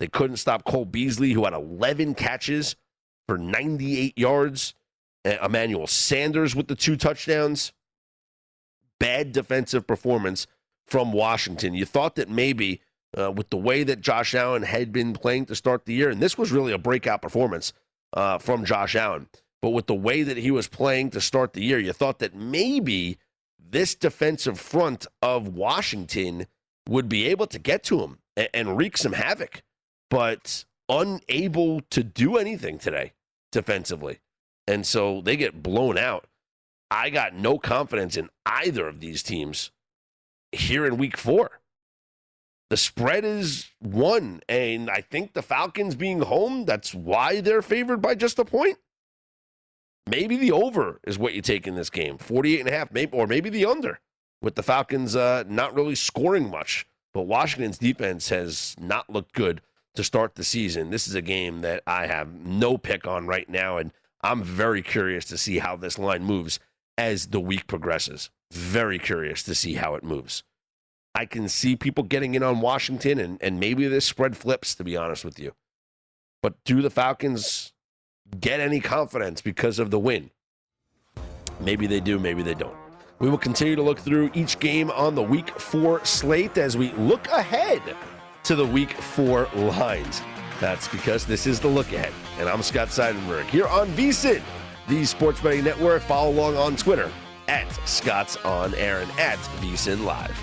They couldn't stop Cole Beasley, who had eleven catches for ninety-eight yards. Emmanuel Sanders with the two touchdowns. Bad defensive performance from Washington. You thought that maybe uh, with the way that Josh Allen had been playing to start the year, and this was really a breakout performance uh, from Josh Allen, but with the way that he was playing to start the year, you thought that maybe this defensive front of Washington would be able to get to him and, and wreak some havoc, but unable to do anything today defensively. And so they get blown out. I got no confidence in either of these teams here in week four. The spread is one, and I think the Falcons being home, that's why they're favored by just a point. Maybe the over is what you take in this game, forty-eight and a half, maybe, or maybe the under, with the Falcons uh, not really scoring much. But Washington's defense has not looked good to start the season. This is a game that I have no pick on right now, and I'm very curious to see how this line moves as the week progresses. Very curious to see how it moves. I can see people getting in on Washington, and, and maybe this spread flips, to be honest with you. But do the Falcons get any confidence because of the win? Maybe they do, maybe they don't. We will continue to look through each game on the week four slate as we look ahead to the week four lines. That's because this is the look ahead. And I'm Scott Seidenberg here on VSiN, the Sports Betting Network. Follow along on Twitter at Scott's On Air and at VSiN Live.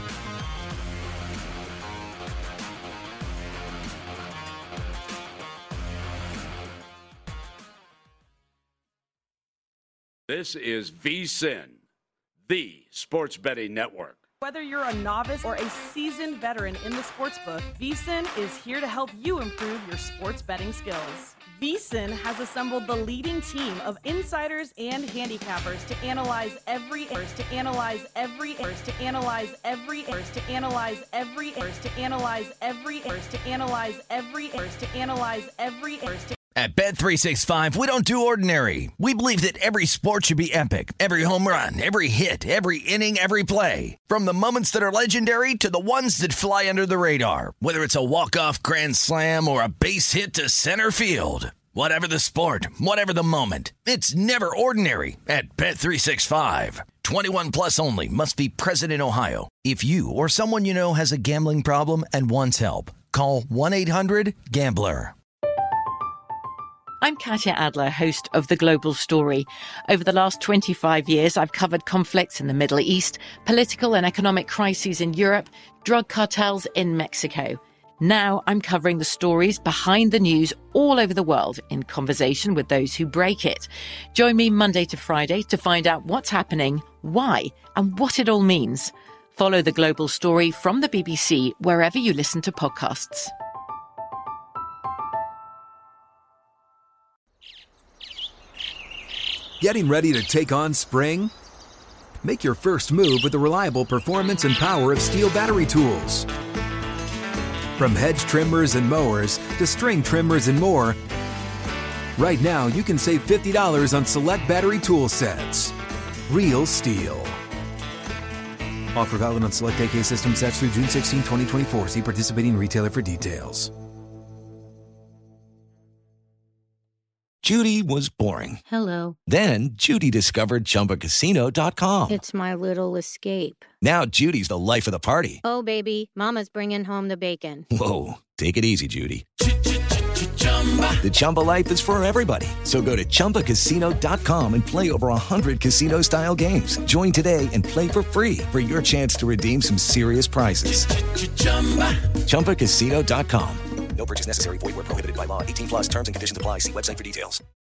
This is VSiN, the Sports Betting Network. Whether you're a novice or a seasoned veteran in the sportsbook, VSiN is here to help you improve your sports betting skills. VSiN has assembled the leading team of insiders and handicappers to analyze every to analyze every to analyze every to analyze every to analyze every to analyze every to analyze every At Bet three sixty-five, we don't do ordinary. We believe that every sport should be epic. Every home run, every hit, every inning, every play. From the moments that are legendary to the ones that fly under the radar. Whether it's a walk-off grand slam or a base hit to center field. Whatever the sport, whatever the moment. It's never ordinary at Bet three sixty-five. twenty-one plus only. Must be present in Ohio. If you or someone you know has a gambling problem and wants help, call one eight hundred gambler. I'm Katya Adler, host of The Global Story. Over the last twenty-five years, I've covered conflicts in the Middle East, political and economic crises in Europe, drug cartels in Mexico. Now I'm covering the stories behind the news all over the world in conversation with those who break it. Join me Monday to Friday to find out what's happening, why, and what it all means. Follow The Global Story from the B B C wherever you listen to podcasts. Getting ready to take on spring? Make your first move with the reliable performance and power of Steel battery tools. From hedge trimmers and mowers to string trimmers and more, right now you can save fifty dollars on select battery tool sets. Real Steel. Offer valid on select A K system sets through June sixteenth, twenty twenty-four. See participating retailer for details. Judy was boring. Hello. Then Judy discovered Chumba Casino dot com. It's my little escape. Now Judy's the life of the party. Oh, baby, mama's bringing home the bacon. Whoa, take it easy, Judy. The Chumba life is for everybody. So go to Chumba Casino dot com and play over one hundred casino-style games. Join today and play for free for your chance to redeem some serious prizes. Chumba Casino dot com. No purchase necessary. Void where prohibited by law. eighteen plus terms and conditions apply. See website for details.